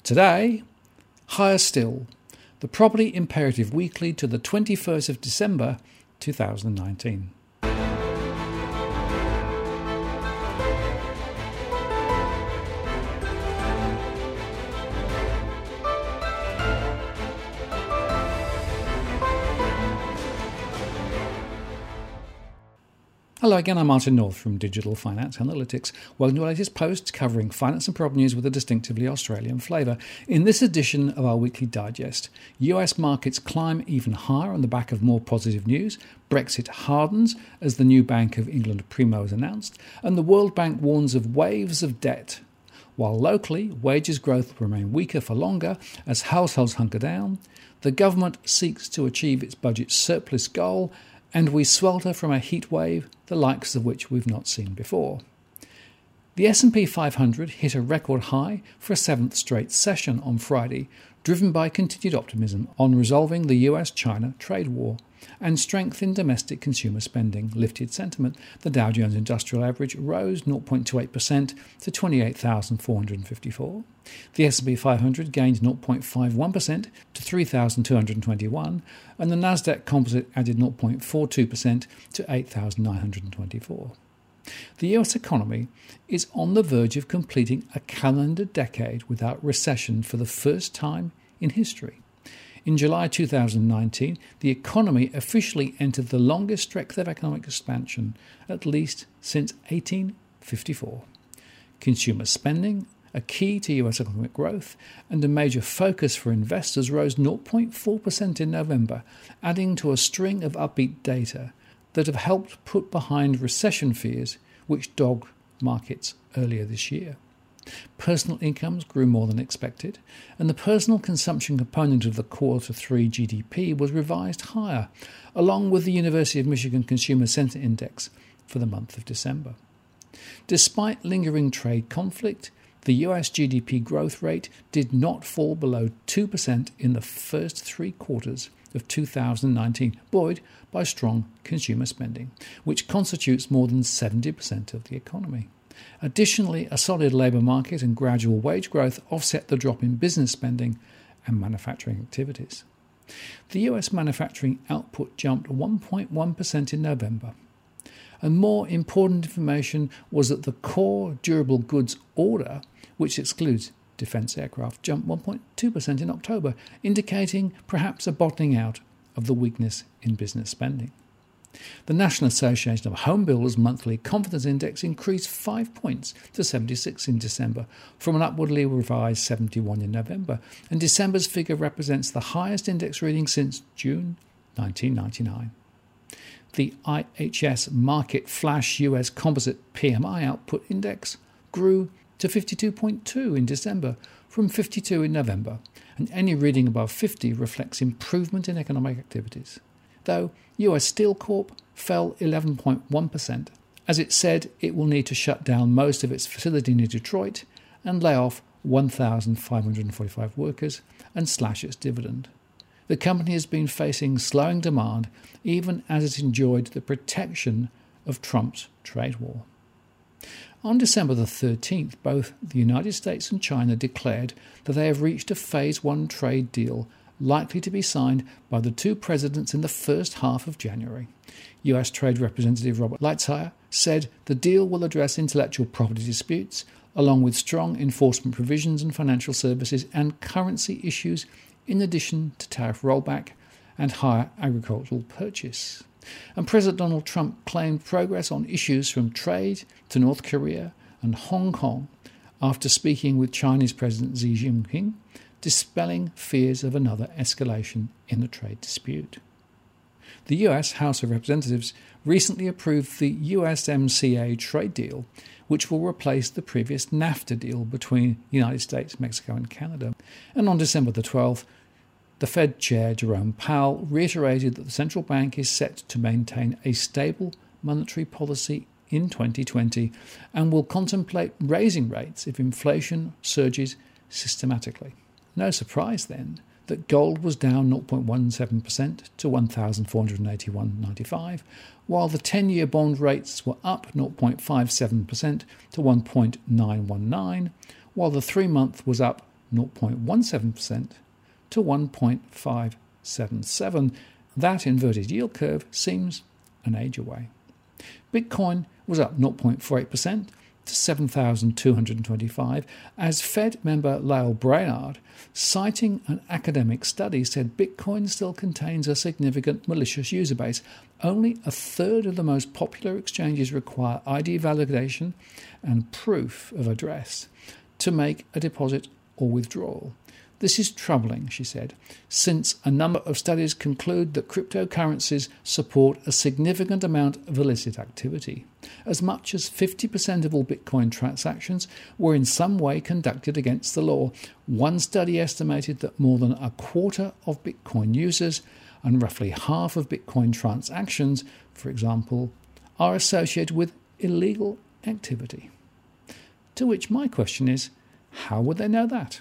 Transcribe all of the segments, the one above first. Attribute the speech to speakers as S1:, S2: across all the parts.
S1: Today, higher still, the Property Imperative Weekly to the 21st of December 2019. Hello again, I'm Martin North from Digital Finance Analytics. Welcome to our latest post covering finance and property news with a distinctively Australian flavour. In this edition of our weekly digest, US markets climb even higher on the back of more positive news, Brexit hardens as the new Bank of England Primo is announced, and the World Bank warns of waves of debt. While locally, wages growth will remain weaker for longer as households hunker down, the government seeks to achieve its budget surplus goal, and we swelter from a heat wave, the likes of which we've not seen before. The S&P 500 hit a record high for a seventh straight session on Friday, driven by continued optimism on resolving the US-China trade war, and strength in domestic consumer spending lifted sentiment. The Dow Jones Industrial Average rose 0.28% to 28,454. The S&P 500 gained 0.51% to 3,221, and the Nasdaq Composite added 0.42% to 8,924. The US economy is on the verge of completing a calendar decade without recession for the first time in history. In July 2019, the economy officially entered the longest stretch of economic expansion, at least since 1854. Consumer spending, a key to US economic growth and a major focus for investors, rose 0.4% in November, adding to a string of upbeat data that have helped put behind recession fears which dogged markets earlier this year. Personal incomes grew more than expected, and the personal consumption component of the Q3 GDP was revised higher, along with the University of Michigan Consumer Sentiment Index for the month of December. Despite lingering trade conflict, the US GDP growth rate did not fall below 2% in the first three quarters of 2019, buoyed by strong consumer spending, which constitutes more than 70% of the economy. Additionally, a solid labour market and gradual wage growth offset the drop in business spending and manufacturing activities. The US manufacturing output jumped 1.1% in November. And more important information was that the core durable goods order, which excludes defence aircraft, jumped 1.2% in October, indicating perhaps a bottoming out of the weakness in business spending. The National Association of Home Builders Monthly Confidence Index increased 5 points to 76 in December, from an upwardly revised 71 in November, and December's figure represents the highest index reading since June 1999. The IHS Markit Flash US Composite PMI Output Index grew to 52.2 in December from 52 in November, and any reading above 50 reflects improvement in economic activities. Though US Steel Corp fell 11.1%, as it said it will need to shut down most of its facility near Detroit and lay off 1,545 workers and slash its dividend. The company has been facing slowing demand even as it enjoyed the protection of Trump's trade war. On December the 13th, both the United States and China declared that they have reached a Phase 1 trade deal likely to be signed by the two presidents in the first half of January. US Trade Representative Robert Lighthizer said the deal will address intellectual property disputes, along with strong enforcement provisions and financial services and currency issues, in addition to tariff rollback and higher agricultural purchase. And President Donald Trump claimed progress on issues from trade to North Korea and Hong Kong after speaking with Chinese President Xi Jinping, dispelling fears of another escalation in the trade dispute. The US House of Representatives recently approved the USMCA trade deal, which will replace the previous NAFTA deal between the United States, Mexico and Canada. And on December the 12th, the Fed Chair Jerome Powell reiterated that the central bank is set to maintain a stable monetary policy in 2020 and will contemplate raising rates if inflation surges systematically. No surprise, then, that gold was down 0.17% to $1,481.95, while the 10-year bond rates were up 0.57% to 1.919, while the 3-month was up 0.17% to 1.577. That inverted yield curve seems an age away. Bitcoin was up 0.48% to 7,225 as Fed member Lael Brainard, citing an academic study, said Bitcoin still contains a significant malicious user base. Only a third of the most popular exchanges require ID validation and proof of address to make a deposit or withdrawal. This is troubling, she said, since a number of studies conclude that cryptocurrencies support a significant amount of illicit activity. As much as 50% of all Bitcoin transactions were in some way conducted against the law. One study estimated that more than a quarter of Bitcoin users and roughly half of Bitcoin transactions, for example, are associated with illegal activity. To which my question is, how would they know that?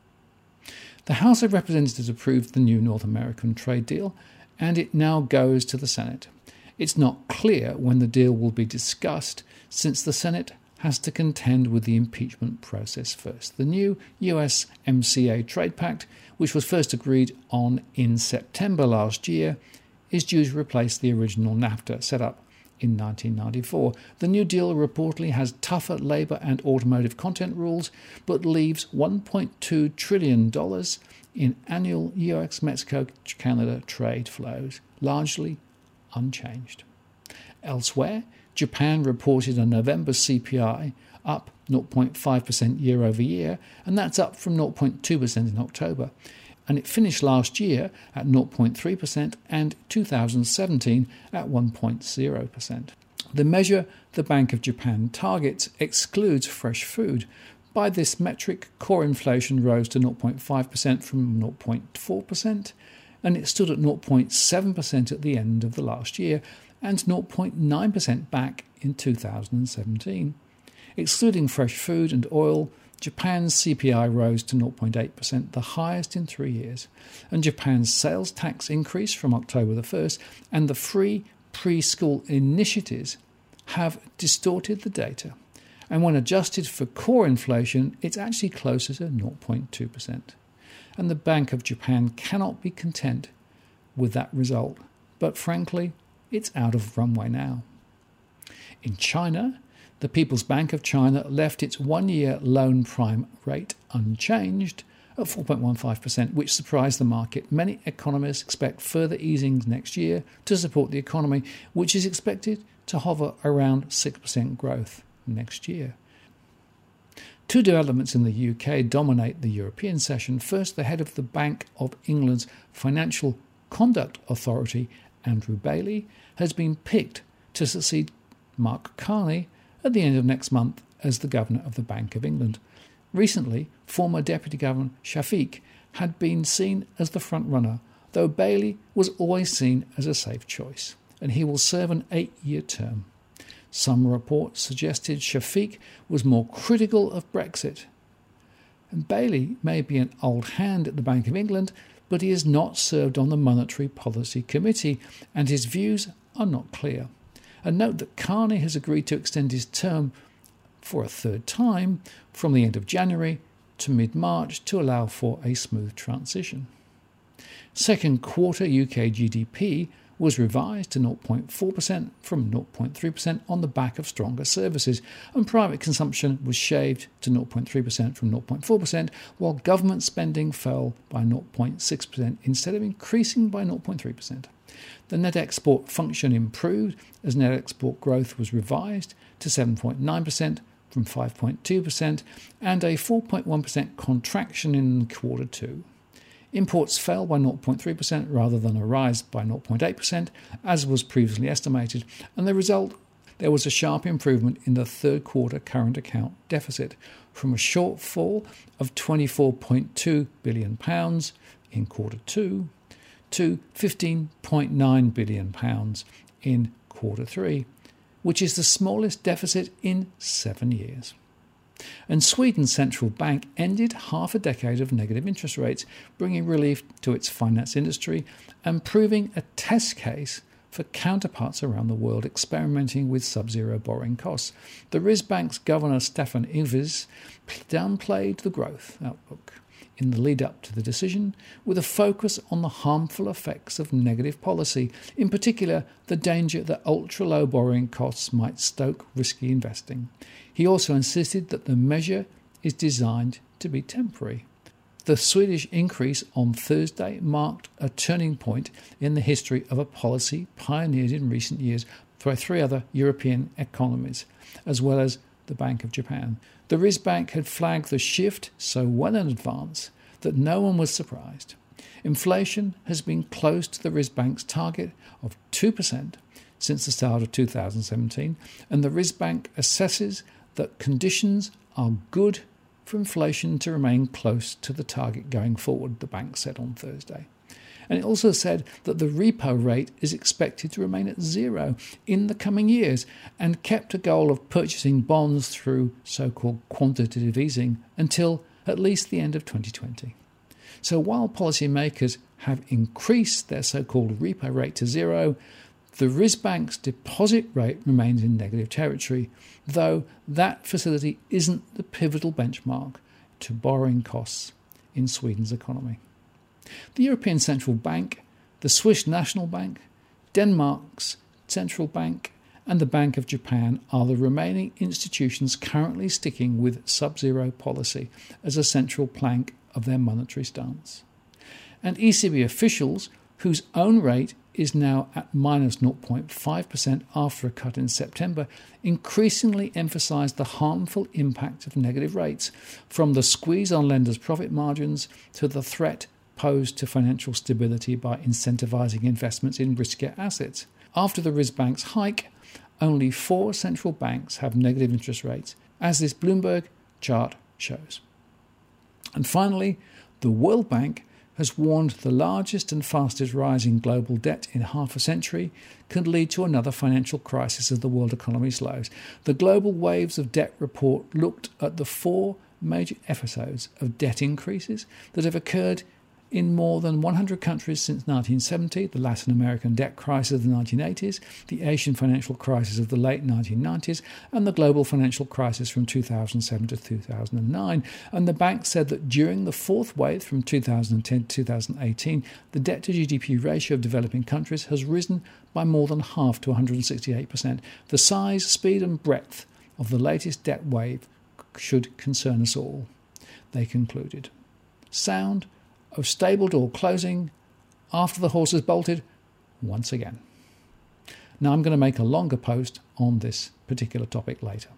S1: The House of Representatives approved the new North American trade deal, and it now goes to the Senate. It's not clear when the deal will be discussed, since the Senate has to contend with the impeachment process first. The new USMCA trade pact, which was first agreed on in September last year, is due to replace the original NAFTA set up in 1994. The New Deal reportedly has tougher labour and automotive content rules, but leaves $1.2 trillion in annual US-Mexico-Canada trade flows, largely unchanged. Elsewhere, Japan reported a November CPI up 0.5% year over year, and that's up from 0.2% in October. And it finished last year at 0.3% and 2017 at 1.0%. The measure the Bank of Japan targets excludes fresh food. By this metric, core inflation rose to 0.5% from 0.4%, and it stood at 0.7% at the end of the last year and 0.9% back in 2017. Excluding fresh food and oil, Japan's CPI rose to 0.8%, the highest in 3 years, and Japan's sales tax increase from October the 1st and the free preschool initiatives have distorted the data. And when adjusted for core inflation, it's actually closer to 0.2%. And the Bank of Japan cannot be content with that result, but frankly, it's out of runway now. In China, the People's Bank of China left its one-year loan prime rate unchanged at 4.15%, which surprised the market. Many economists expect further easings next year to support the economy, which is expected to hover around 6% growth next year. Two developments in the UK dominate the European session. First, the head of the Bank of England's Financial Conduct Authority, Andrew Bailey, has been picked to succeed Mark Carney at the end of next month as the Governor of the Bank of England. Recently, former Deputy Governor Shafik had been seen as the front-runner, though Bailey was always seen as a safe choice, and he will serve an 8-year term. Some reports suggested Shafik was more critical of Brexit. And Bailey may be an old hand at the Bank of England, but he has not served on the Monetary Policy Committee, and his views are not clear. And note that Carney has agreed to extend his term for a third time from the end of January to mid-March to allow for a smooth transition. Second quarter UK GDP was revised to 0.4% from 0.3% on the back of stronger services, and private consumption was shaved to 0.3% from 0.4%, while government spending fell by 0.6% instead of increasing by 0.3%. The net export function improved as net export growth was revised to 7.9% from 5.2% and a 4.1% contraction in quarter two. Imports fell by 0.3% rather than a rise by 0.8%, as was previously estimated, and the result, there was a sharp improvement in the third quarter current account deficit from a shortfall of £24.2 billion in quarter two to £15.9 billion in quarter three, which is the smallest deficit in 7 years. And Sweden's central bank ended half a decade of negative interest rates, bringing relief to its finance industry and proving a test case for counterparts around the world experimenting with sub-zero borrowing costs. The Riksbank's governor Stefan Ingves downplayed the growth outlook. in the lead up to the decision, with a focus on the harmful effects of negative policy, in particular the danger that ultra-low borrowing costs might stoke risky investing. He also insisted that the measure is designed to be temporary. The Swedish increase on Thursday marked a turning point in the history of a policy pioneered in recent years by three other European economies, as well as the Bank of Japan. The Riksbank had flagged the shift so well in advance that no one was surprised. Inflation has been close to the Riksbank's target of 2% since the start of 2017, and the Riksbank assesses that conditions are good for inflation to remain close to the target going forward, the bank said on Thursday. And it also said that the repo rate is expected to remain at zero in the coming years, and kept a goal of purchasing bonds through so-called quantitative easing until at least the end of 2020. So while policymakers have increased their so-called repo rate to zero, the Riksbank's deposit rate remains in negative territory, though that facility isn't the pivotal benchmark to borrowing costs in Sweden's economy. The European Central Bank, the Swiss National Bank, Denmark's Central Bank, and the Bank of Japan are the remaining institutions currently sticking with sub-zero policy as a central plank of their monetary stance. And ECB officials, whose own rate is now at minus 0.5% after a cut in September, increasingly emphasise the harmful impact of negative rates, from the squeeze on lenders' profit margins to the threat posed to financial stability by incentivising investments in riskier assets. After the Riksbank's hike, only 4 central banks have negative interest rates, as this Bloomberg chart shows. And finally, the World Bank has warned the largest and fastest rise in global debt in half a century could lead to another financial crisis as the world economy slows. The Global Waves of Debt report looked at the 4 major episodes of debt increases that have occurred in more than 100 countries since 1970, the Latin American debt crisis of the 1980s, the Asian financial crisis of the late 1990s, and the global financial crisis from 2007 to 2009. And the bank said that during the fourth wave from 2010 to 2018, the debt to GDP ratio of developing countries has risen by more than half to 168%. The size, speed and breadth of the latest debt wave should concern us all, they concluded. Sound of stable door closing after the horse has bolted once again. Now I'm going to make a longer post on this particular topic later.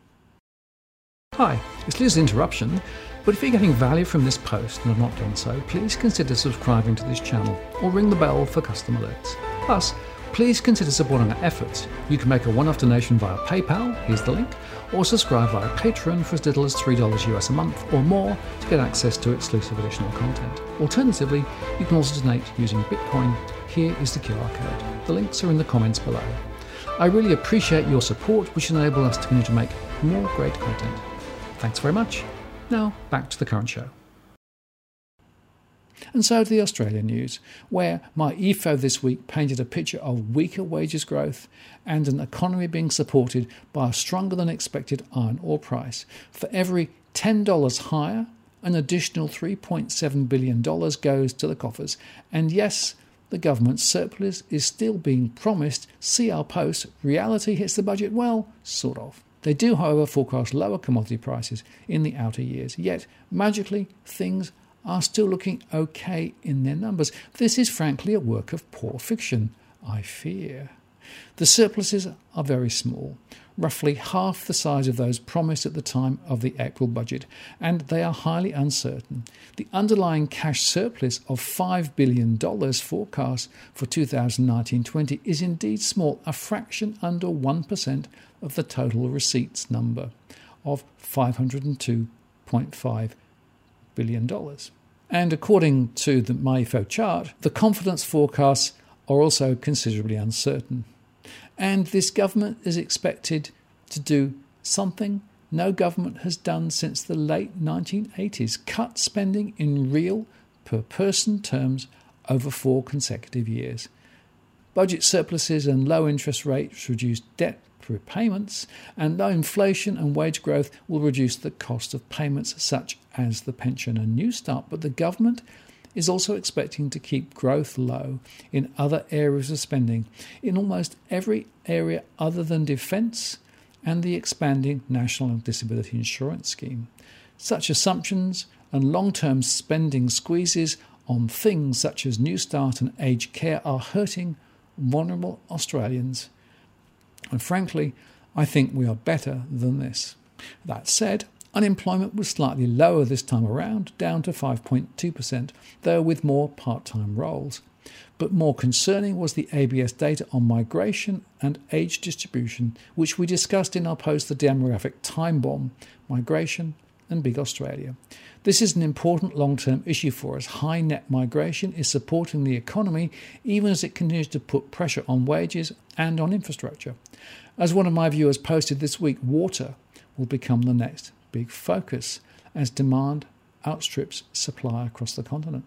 S1: Hi, it's Liz's interruption, but if you're getting value from this post and have not done so, please consider subscribing to this channel or ring the bell for custom alerts. Plus, please consider supporting our efforts. You can make a one-off donation via PayPal, here's the link, or subscribe via Patreon for as little as $3 US a month or more to get access to exclusive additional content. Alternatively, you can also donate using Bitcoin. Here is the QR code. The links are in the comments below. I really appreciate your support, which enables us to continue to make more great content. Thanks very much. Now, back to the current show. And so to the Australian news, where my EFO this week painted a picture of weaker wages growth and an economy being supported by a stronger than expected iron ore price. For every $10 higher, an additional $3.7 billion goes to the coffers. And yes, the government's surplus is still being promised. See our post, reality hits the budget? Well, sort of. They do, however, forecast lower commodity prices in the outer years. Yet, magically, things are still looking okay in their numbers. This is frankly a work of poor fiction, I fear. The surpluses are very small, roughly half the size of those promised at the time of the April budget, and they are highly uncertain. The underlying cash surplus of $5 billion forecast for 2019-20 is indeed small, a fraction under 1% of the total receipts number of $502.5 billion. And according to the MyFO chart, the confidence forecasts are also considerably uncertain. And this government is expected to do something no government has done since the late 1980s, cut spending in real per-person terms over 4 consecutive years. Budget surpluses and low interest rates reduce debt repayments, and low inflation and wage growth will reduce the cost of payments such as the pension and New Start. But the government is also expecting to keep growth low in other areas of spending, in almost every area other than defence and the expanding National Disability Insurance Scheme. Such assumptions and long-term spending squeezes on things such as New Start and aged care are hurting vulnerable Australians. And frankly, I think we are better than this. That said, unemployment was slightly lower this time around, down to 5.2%, though with more part-time roles. But more concerning was the ABS data on migration and age distribution, which we discussed in our post The Demographic Time Bomb, Migration and Big Australia. This is an important long-term issue for us. High net migration is supporting the economy even as it continues to put pressure on wages and on infrastructure. As one of my viewers posted this week, water will become the next big focus as demand outstrips supply across the continent.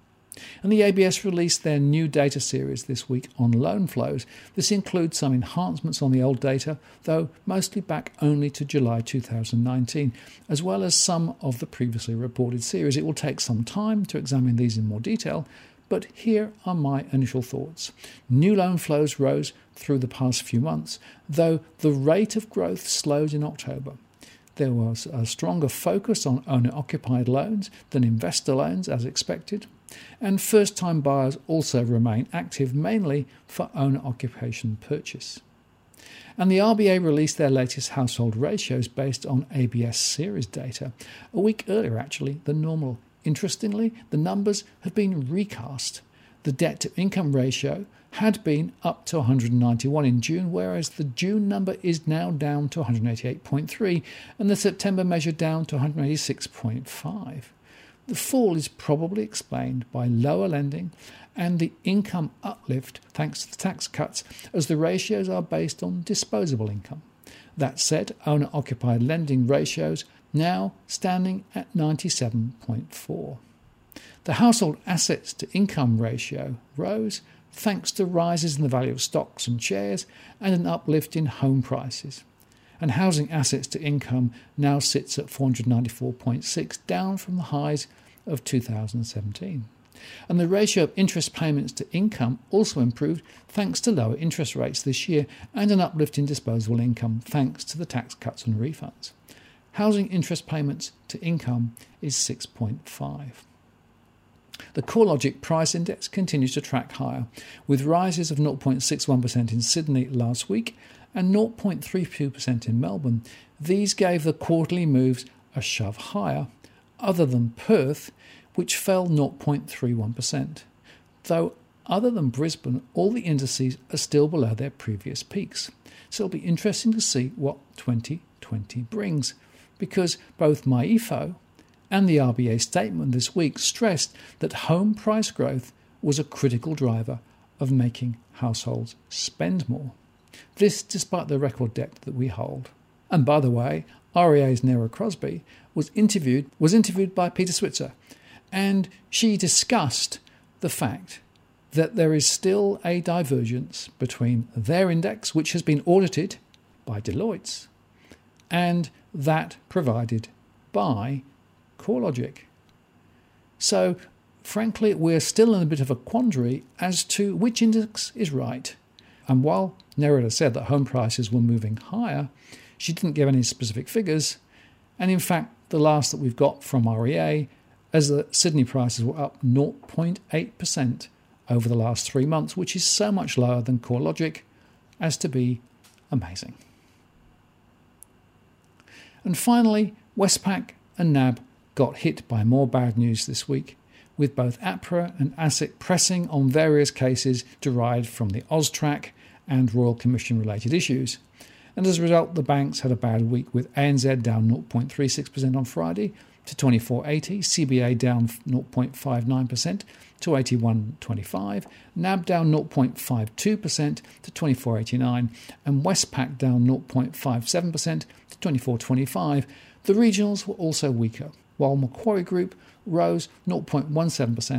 S1: And the ABS released their new data series this week on loan flows. This includes some enhancements on the old data, though mostly back only to July 2019, as well as some of the previously reported series. It will take some time to examine these in more detail, but here are my initial thoughts. New loan flows rose through the past few months, though the rate of growth slowed in October. There was a stronger focus on owner-occupied loans than investor loans, as expected, and first-time buyers also remain active, mainly for owner-occupation purchase. And the RBA released their latest household ratios based on ABS series data, a week earlier actually than normal. Interestingly, the numbers have been recast. The debt-to-income ratio had been up to 191 in June, whereas the June number is now down to 188.3 and the September measure down to 186.5. The fall is probably explained by lower lending and the income uplift thanks to the tax cuts, as the ratios are based on disposable income. That said, owner-occupied lending ratios now standing at 97.4. The household assets to income ratio rose thanks to rises in the value of stocks and shares and an uplift in home prices. And housing assets to income now sits at 494.6, down from the highs of 2017. And the ratio of interest payments to income also improved thanks to lower interest rates this year and an uplift in disposable income thanks to the tax cuts and refunds. Housing interest payments to income is 6.5. The CoreLogic price index continues to track higher, with rises of 0.61% in Sydney last week and 0.32% in Melbourne. These gave the quarterly moves a shove higher, other than Perth, which fell 0.31%. Though other than Brisbane, all the indices are still below their previous peaks. So it'll be interesting to see what 2020 brings, because both MyEFO and the RBA statement this week stressed that home price growth was a critical driver of making households spend more. This despite the record debt that we hold. And by the way, REA's Nera Crosby was interviewed by Peter Switzer, and she discussed the fact that there is still a divergence between their index, which has been audited by Deloitte, and that provided by CoreLogic. So, frankly, we're still in a bit of a quandary as to which index is right. And while Nerida said that home prices were moving higher, she didn't give any specific figures. And in fact, the last that we've got from REA is that Sydney prices were up 0.8% over the last 3 months, which is so much lower than CoreLogic as to be amazing. And finally, Westpac and NAB got hit by more bad news this week, with both APRA and ASIC pressing on various cases derived from the AUSTRAC and Royal Commission related issues. And as a result, the banks had a bad week, with ANZ down 0.36% on Friday to 24.80, CBA down 0.59% to 81.25, NAB down 0.52% to 24.89, and Westpac down 0.57% to 24.25. The regionals were also weaker, while Macquarie Group rose 0.17%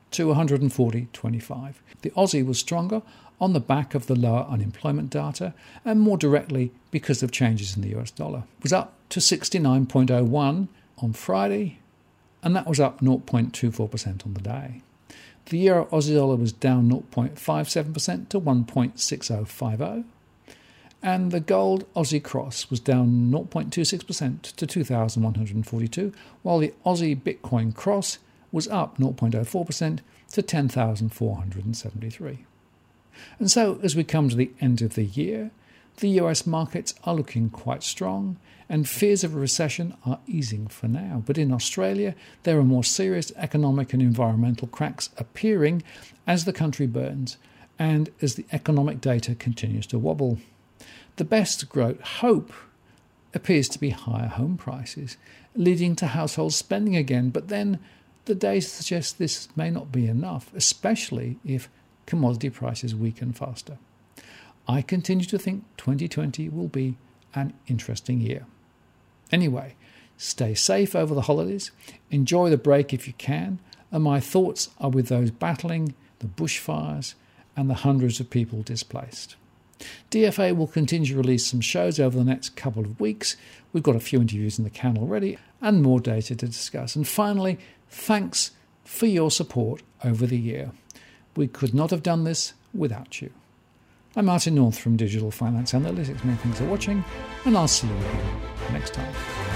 S1: to 140.25. The Aussie was stronger on the back of the lower unemployment data and more directly because of changes in the US dollar. It was up to 69.01 on Friday, and that was up 0.24% on the day. The Euro Aussie dollar was down 0.57% to 1.6050, and the gold Aussie cross was down 0.26% to 2,142, while the Aussie Bitcoin cross was up 0.04% to 10,473. And so, as we come to the end of the year, the US markets are looking quite strong, and fears of a recession are easing for now. But in Australia, there are more serious economic and environmental cracks appearing as the country burns and as the economic data continues to wobble. The best growth hope appears to be higher home prices, leading to household spending again, but then the data suggests this may not be enough, especially if commodity prices weaken faster. I continue to think 2020 will be an interesting year. Anyway, stay safe over the holidays, enjoy the break if you can, and my thoughts are with those battling the bushfires and the hundreds of people displaced. DFA will continue to release some shows over the next couple of weeks. We've got a few interviews in the can already and more data to discuss. And finally, thanks for your support over the year. We could not have done this without you. I'm Martin North from Digital Finance Analytics. Many thanks for watching, and I'll see you again next time.